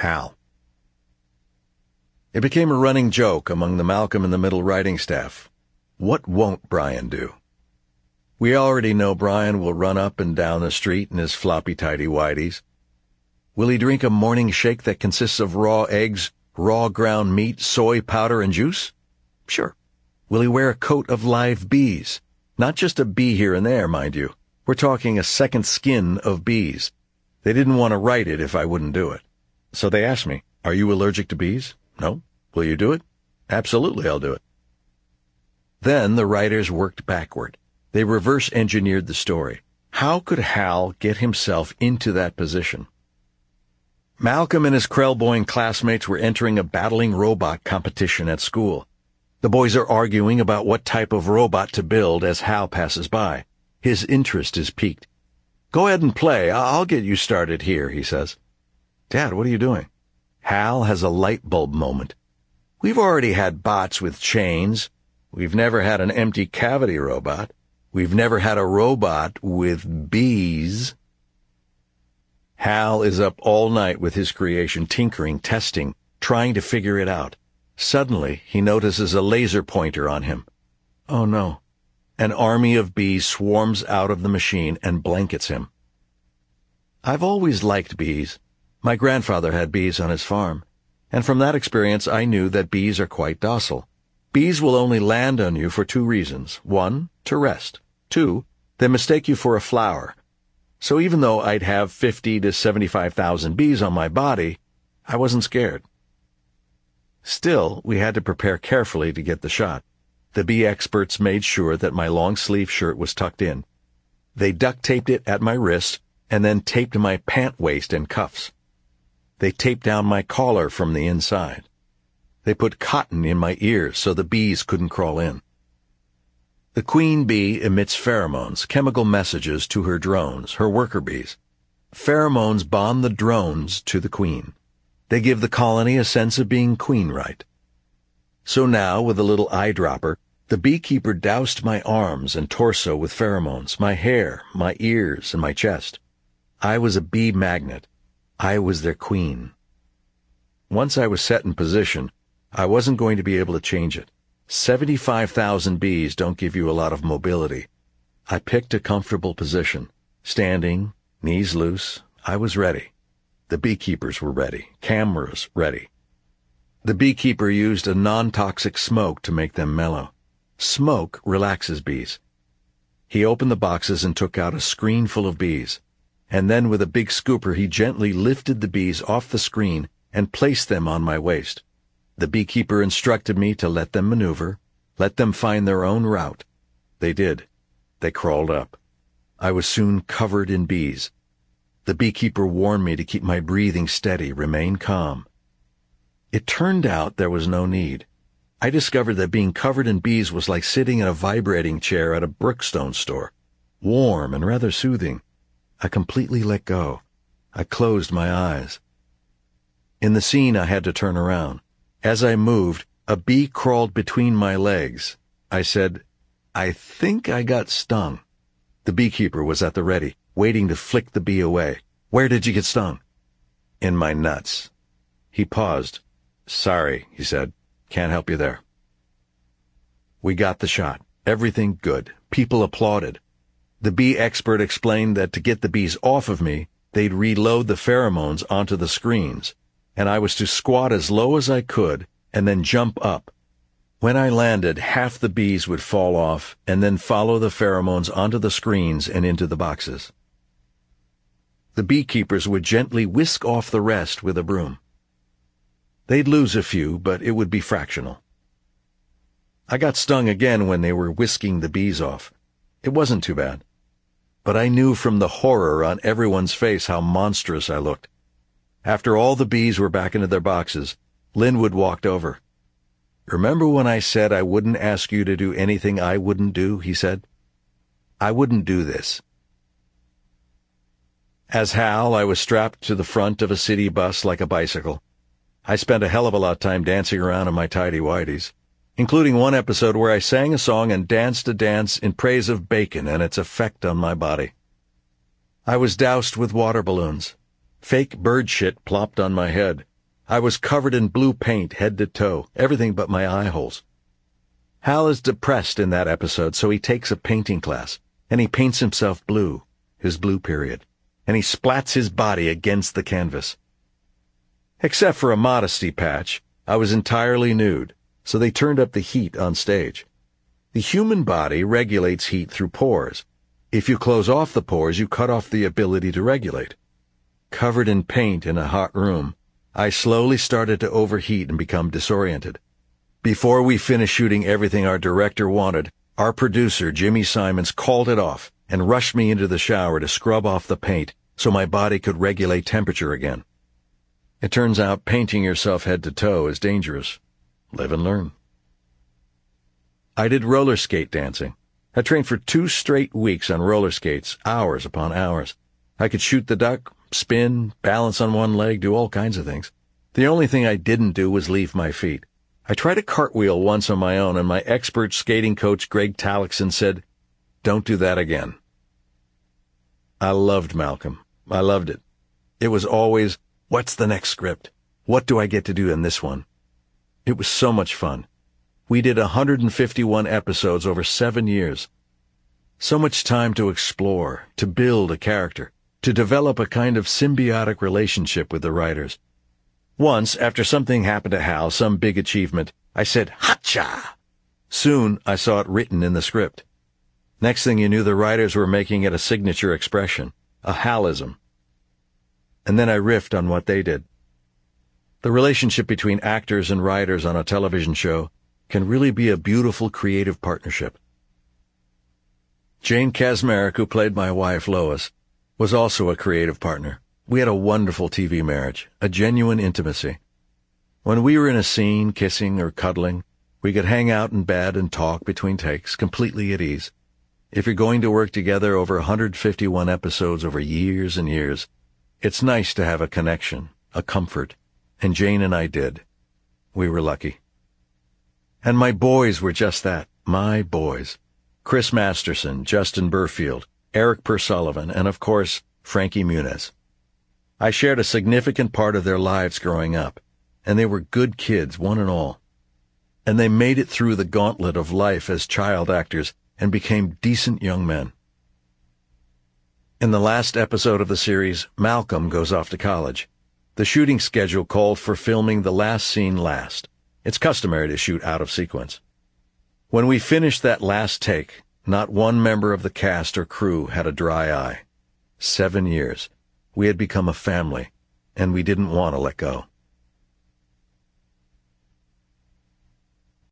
Hal. It became a running joke among the Malcolm in the Middle writing staff. What won't Brian do? We already know Brian will run up and down the street in his floppy tighty-whities. Will he drink a morning shake that consists of raw eggs, raw ground meat, soy powder, and juice? Sure. Will he wear a coat of live bees? Not just a bee here and there, mind you. We're talking a second skin of bees. They didn't want to write it if I wouldn't do it. So they asked me, "Are you allergic to bees?" "No." "Will you do it?" "Absolutely, I'll do it." Then the writers worked backward. They reverse-engineered the story. How could Hal get himself into that position? Malcolm and his Krellboyne classmates were entering a battling robot competition at school. The boys are arguing about what type of robot to build as Hal passes by. His interest is piqued. "Go ahead and play. I'll get you started here," he says. "Dad, what are you doing?" Hal has a light bulb moment. We've already had bots with chains. We've never had an empty cavity robot. We've never had a robot with bees. Hal is up all night with his creation, tinkering, testing, trying to figure it out. Suddenly, he notices a laser pointer on him. Oh no. An army of bees swarms out of the machine and blankets him. I've always liked bees. My grandfather had bees on his farm, and from that experience I knew that bees are quite docile. Bees will only land on you for two reasons. One, to rest. Two, they mistake you for a flower. So even though I'd have 50 to 75,000 bees on my body, I wasn't scared. Still, we had to prepare carefully to get the shot. The bee experts made sure that my long-sleeve shirt was tucked in. They duct-taped it at my wrist and then taped my pant waist and cuffs. They taped down my collar from the inside. They put cotton in my ears so the bees couldn't crawl in. The queen bee emits pheromones, chemical messages to her drones, her worker bees. Pheromones bond the drones to the queen. They give the colony a sense of being queen-right. So now, with a little eyedropper, the beekeeper doused my arms and torso with pheromones, my hair, my ears, and my chest. I was a bee magnet. I was their queen. Once I was set in position, I wasn't going to be able to change it. 75,000 bees don't give you a lot of mobility. I picked a comfortable position. Standing, knees loose, I was ready. The beekeepers were ready. Cameras ready. The beekeeper used a non-toxic smoke to make them mellow. Smoke relaxes bees. He opened the boxes and took out a screen full of bees. And then with a big scooper he gently lifted the bees off the screen and placed them on my waist. The beekeeper instructed me to let them maneuver, let them find their own route. They did. They crawled up. I was soon covered in bees. The beekeeper warned me to keep my breathing steady, remain calm. It turned out there was no need. I discovered that being covered in bees was like sitting in a vibrating chair at a Brookstone store. Warm and rather soothing. I completely let go. I closed my eyes. In the scene, I had to turn around. As I moved, a bee crawled between my legs. I said, "I think I got stung." The beekeeper was at the ready, waiting to flick the bee away. "Where did you get stung?" "In my nuts." He paused. "Sorry," he said. "Can't help you there." We got the shot. Everything good. People applauded. The bee expert explained that to get the bees off of me, they'd reload the pheromones onto the screens, and I was to squat as low as I could and then jump up. When I landed, half the bees would fall off and then follow the pheromones onto the screens and into the boxes. The beekeepers would gently whisk off the rest with a broom. They'd lose a few, but it would be fractional. I got stung again when they were whisking the bees off. It wasn't too bad. But I knew from the horror on everyone's face how monstrous I looked. After all the bees were back into their boxes, Linwood walked over. "Remember when I said I wouldn't ask you to do anything I wouldn't do?" he said. "I wouldn't do this." As Hal, I was strapped to the front of a city bus like a bicycle. I spent a hell of a lot of time dancing around in my tighty-whities, including one episode where I sang a song and danced a dance in praise of bacon and its effect on my body. I was doused with water balloons. Fake bird shit plopped on my head. I was covered in blue paint head to toe, everything but my eye holes. Hal is depressed in that episode, so he takes a painting class, and he paints himself blue, his blue period, and he splats his body against the canvas. Except for a modesty patch, I was entirely nude, so they turned up the heat on stage. The human body regulates heat through pores. If you close off the pores, you cut off the ability to regulate. Covered in paint in a hot room, I slowly started to overheat and become disoriented. Before we finished shooting everything our director wanted, our producer, Jimmy Simons, called it off and rushed me into the shower to scrub off the paint so my body could regulate temperature again. It turns out painting yourself head to toe is dangerous. Live and learn. I did roller skate dancing. I trained for 2 straight weeks on roller skates, hours upon hours. I could shoot the duck, spin, balance on one leg, do all kinds of things. The only thing I didn't do was leave my feet. I tried a cartwheel once on my own, and my expert skating coach, Greg Talixon, said, "Don't do that again." I loved Malcolm. I loved it. It was always, what's the next script? What do I get to do in this one? It was so much fun. We did 151 episodes over 7 years. So much time to explore, to build a character, to develop a kind of symbiotic relationship with the writers. Once, after something happened to Hal, some big achievement, I said, "Hacha!" Soon, I saw it written in the script. Next thing you knew, the writers were making it a signature expression, a Halism. And then I riffed on what they did. The relationship between actors and writers on a television show can really be a beautiful creative partnership. Jane Kaczmarek, who played my wife Lois, was also a creative partner. We had a wonderful TV marriage, a genuine intimacy. When we were in a scene, kissing or cuddling, we could hang out in bed and talk between takes, completely at ease. If you're going to work together over 151 episodes over years and years, it's nice to have a connection, a comfort, and Jane and I did. We were lucky. And my boys were just that, my boys. Chris Masterson, Justin Burfield, Eric Persullivan, and of course, Frankie Muniz. I shared a significant part of their lives growing up, and they were good kids, one and all. And they made it through the gauntlet of life as child actors and became decent young men. In the last episode of the series, Malcolm goes off to college. The shooting schedule called for filming the last scene last. It's customary to shoot out of sequence. When we finished that last take, not one member of the cast or crew had a dry eye. 7 years. We had become a family, and we didn't want to let go.